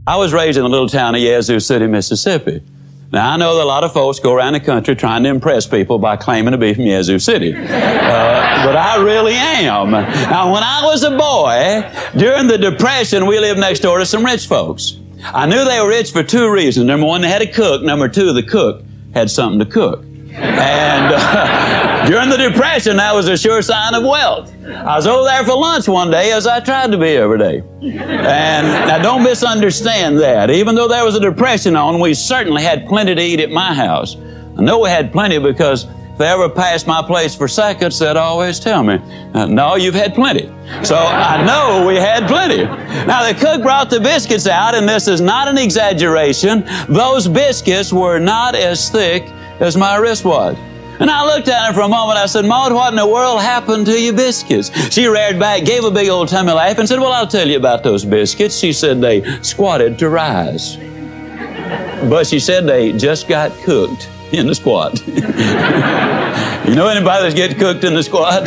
I was raised in the little town of Yazoo City, Mississippi. Now, I know that a lot of folks go around the country trying to impress people by claiming to be from Yazoo City. But I really am. Now, when I was a boy, during the Depression, we lived next door to some rich folks. I knew they were rich for two reasons. Number one, they had a cook. Number two, the cook had something to cook. And during the Depression, that was a sure sign of wealth. I was over there for lunch one day, as I tried to be every day. And now don't misunderstand that. Even though there was a Depression on, we certainly had plenty to eat at my house. I know we had plenty because if they ever passed my place for seconds, they'd always tell me, no, you've had plenty. So I know we had plenty. Now the cook brought the biscuits out, and this is not an exaggeration. Those biscuits were not as thick as my wrist was. And I looked at her for a moment. I said, Maud, what in the world happened to your biscuits? She reared back, gave a big old tummy laugh, and said, well, I'll tell you about those biscuits. She said they squatted to rise. But she said they just got cooked in the squat. You know anybody that's getting cooked in the squat?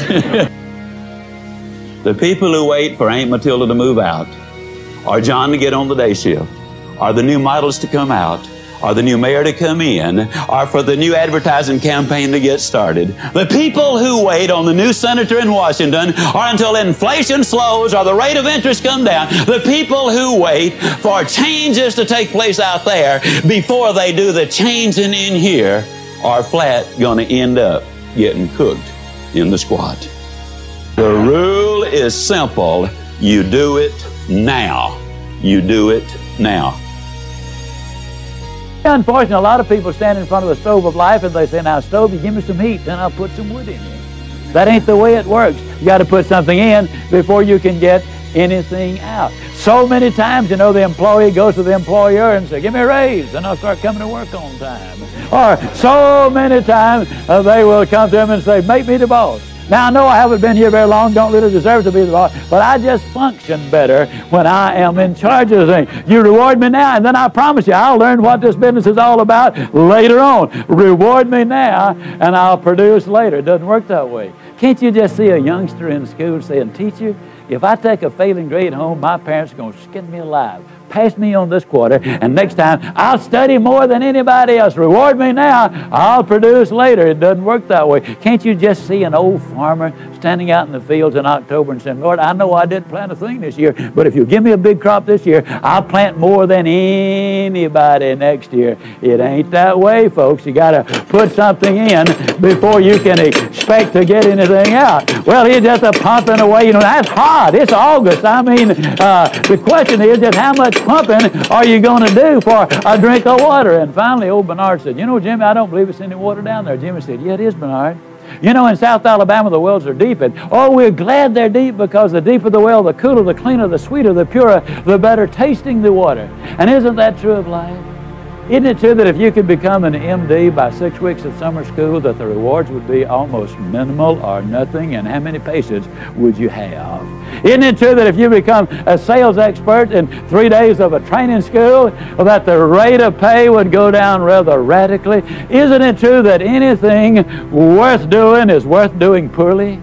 The people who wait for Aunt Matilda to move out, or John to get on the day shift, or the new models to come out, or the new mayor to come in, or for the new advertising campaign to get started. The people who wait on the new senator in Washington, or until inflation slows or the rate of interest come down, the people who wait for changes to take place out there before they do the changing in here are flat going to end up getting cooked in the squat. The rule is simple. You do it now. You do it now. Unfortunately, a lot of people stand in front of the stove of life and they say, now, stove, you give me some heat, then I'll put some wood in you. That ain't the way it works. You got to put something in before you can get anything out. So many times, you know, the employee goes to the employer and says, give me a raise, then I'll start coming to work on time. Or so many times they will come to him and say, make me the boss. Now, I know I haven't been here very long, don't really deserve to be the boss, but I just function better when I am in charge of the thing. You reward me now, and then I promise you, I'll learn what this business is all about later on. Reward me now, and I'll produce later. It doesn't work that way. Can't you just see a youngster in school saying, teacher, if I take a failing grade home, my parents are going to skin me alive. Pass me on this quarter, and next time I'll study more than anybody else. Reward me now, I'll produce later. It doesn't work that way. Can't you just see an old farmer standing out in the fields in October and saying, Lord, I know I didn't plant a thing this year, but if you give me a big crop this year, I'll plant more than anybody next year. It ain't that way, folks. You got to put something in before you can expect to get anything out. Well, he's just pumping away. You know, that's hot. It's August. I mean, the question is just how much pumping are you going to do for a drink of water? And finally, old Bernard said, you know, Jimmy, I don't believe it's any water down there. Jimmy said, yeah, it is, Bernard. You know, in South Alabama, the wells are deep. And, oh, we're glad they're deep because the deeper the well, the cooler, the cleaner, the sweeter, the purer, the better tasting the water. And isn't that true of life? Isn't it true that if you could become an MD by 6 weeks of summer school, that the rewards would be almost minimal or nothing? And how many patients would you have? Isn't it true that if you become a sales expert in 3 days of a training school, that the rate of pay would go down rather radically? Isn't it true that anything worth doing is worth doing poorly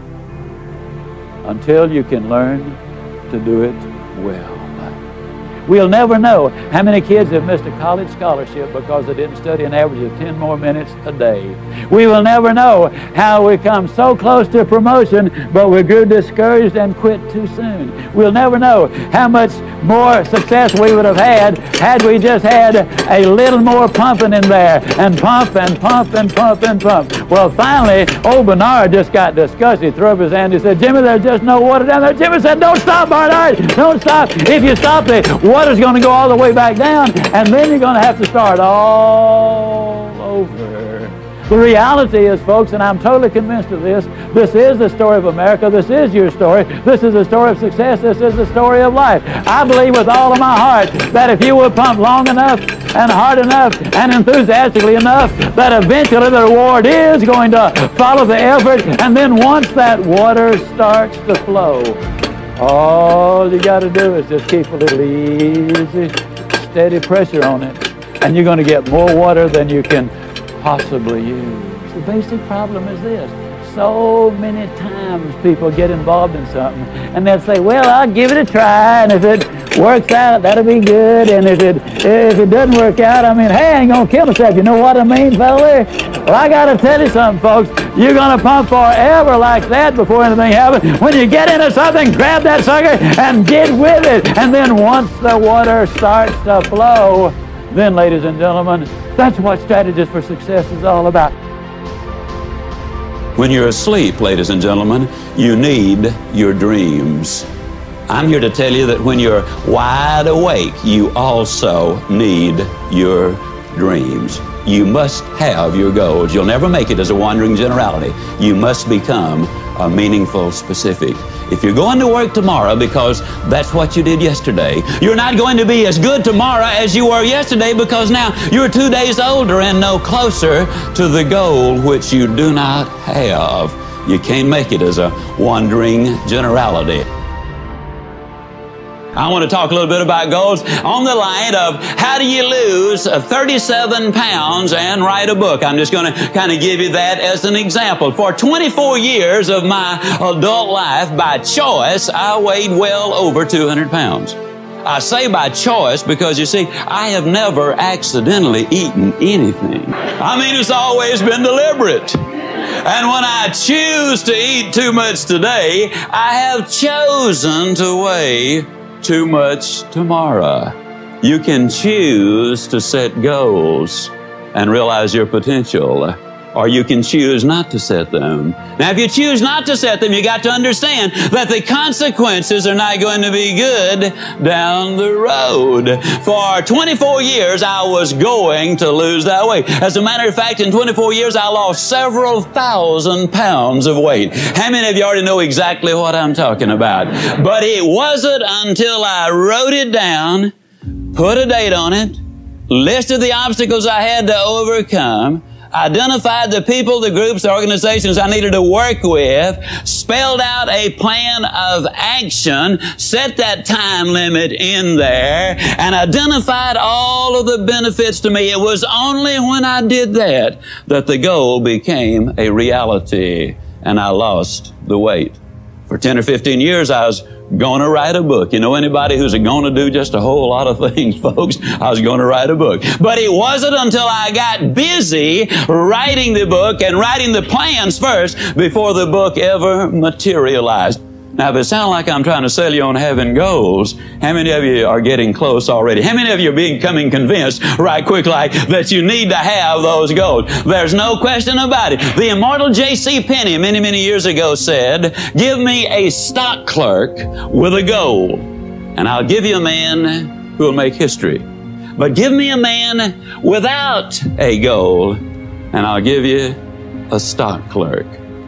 until you can learn to do it well? We'll never know how many kids have missed a college scholarship because they didn't study an average of 10 more minutes a day. We will never know how we come so close to promotion, but we grew discouraged and quit too soon. We'll never know how much more success we would have had we just had a little more pumping in there, and pump and pump and pump and pump. Well, finally, old Bernard just got disgusted. He threw up his hand. He said, Jimmy, there's just no water down there. Jimmy said, don't stop, Bernard. Don't stop. If you stop, the water's going to go all the way back down, and then you're going to have to start all over. The reality is, folks, and I'm totally convinced of this, this is the story of America. This is your story. This is the story of success. This is the story of life. I believe with all of my heart that if you will pump long enough and hard enough and enthusiastically enough, that eventually the reward is going to follow the effort, and then once that water starts to flow, all you got to do is just keep a little easy, steady pressure on it, and you're going to get more water than you can possibly use. The basic problem is this. So many times people get involved in something, and they'll say, well, I'll give it a try, and if it works out, that'll be good. And if it doesn't work out, I mean, hey, I ain't gonna kill myself. You know what I mean, fella? Well, I gotta tell you something, folks. You're gonna pump forever like that before anything happens. When you get into something, grab that sucker and get with it. And then once the water starts to flow, then, ladies and gentlemen, that's what Strategies for Success is all about. When you're asleep, ladies and gentlemen, you need your dreams. I'm here to tell you that when you're wide awake, you also need your dreams. You must have your goals. You'll never make it as a wandering generality. You must become a meaningful specific. If you're going to work tomorrow because that's what you did yesterday, you're not going to be as good tomorrow as you were yesterday, because now you're 2 days older and no closer to the goal which you do not have. You can't make it as a wandering generality. I want to talk a little bit about goals on the line of how do you lose 37 pounds and write a book. I'm just going to kind of give you that as an example. For 24 years of my adult life, by choice, I weighed well over 200 pounds. I say by choice because, you see, I have never accidentally eaten anything. I mean, it's always been deliberate. And when I choose to eat too much today, I have chosen to weigh too much tomorrow. You can choose to set goals and realize your potential, or you can choose not to set them. Now, if you choose not to set them, you got to understand that the consequences are not going to be good down the road. For 24 years, I was going to lose that weight. As a matter of fact, in 24 years, I lost several thousand pounds of weight. How many of you already know exactly what I'm talking about? But it wasn't until I wrote it down, put a date on it, listed the obstacles I had to overcome, identified the people, the groups, the organizations I needed to work with, spelled out a plan of action, set that time limit in there, and identified all of the benefits to me. It was only when I did that that the goal became a reality, and I lost the weight. For 10 or 15 years, I was going to write a book. You know anybody who's going to do just a whole lot of things, folks? I was going to write a book. But it wasn't until I got busy writing the book and writing the plans first before the book ever materialized. Now, if it sounds like I'm trying to sell you on having goals, how many of you are getting close already? How many of you are becoming convinced right quick like that you need to have those goals? There's no question about it. The immortal J.C. Penney many, many years ago said, "Give me a stock clerk with a goal, and I'll give you a man who will make history. But give me a man without a goal, and I'll give you a stock clerk."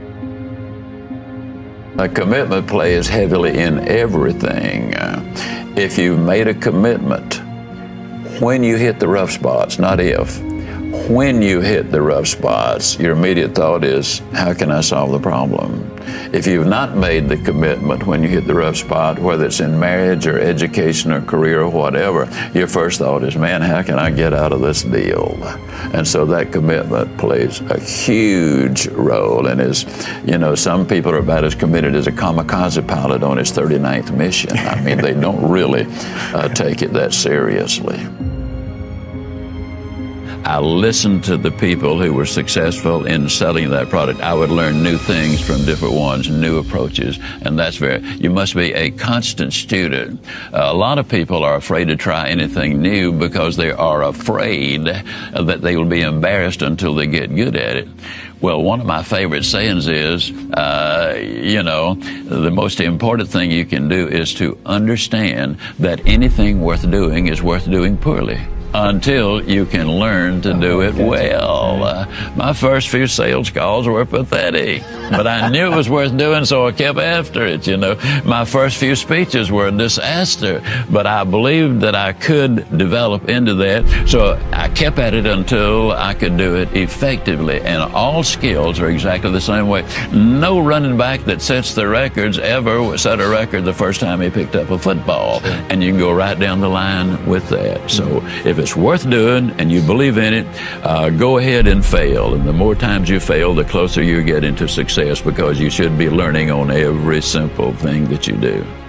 A commitment plays heavily in everything. If you've made a commitment, when you hit the rough spots, not if, when you hit the rough spots, your immediate thought is, how can I solve the problem? If you've not made the commitment when you hit the rough spot, whether it's in marriage or education or career or whatever, your first thought is, man, how can I get out of this deal? And so that commitment plays a huge role. And as you know, some people are about as committed as a kamikaze pilot on his 39th mission. I mean, they don't really take it that seriously. I listened to the people who were successful in selling that product. I would learn new things from different ones, new approaches, and that's you must be a constant student. A lot of people are afraid to try anything new because they are afraid that they will be embarrassed until they get good at it. Well, one of my favorite sayings is, the most important thing you can do is to understand that anything worth doing is worth doing poorly, until you can learn to do it well. My first few sales calls were pathetic, but I knew it was worth doing, so I kept after it, My first few speeches were a disaster, but I believed that I could develop into that, so I kept at it until I could do it effectively. And all skills are exactly the same way. No running back that sets the records ever set a record the first time he picked up a football, and you can go right down the line with that. So if it's worth doing and you believe in it, go ahead and fail. And the more times you fail, the closer you get into success, because you should be learning on every simple thing that you do.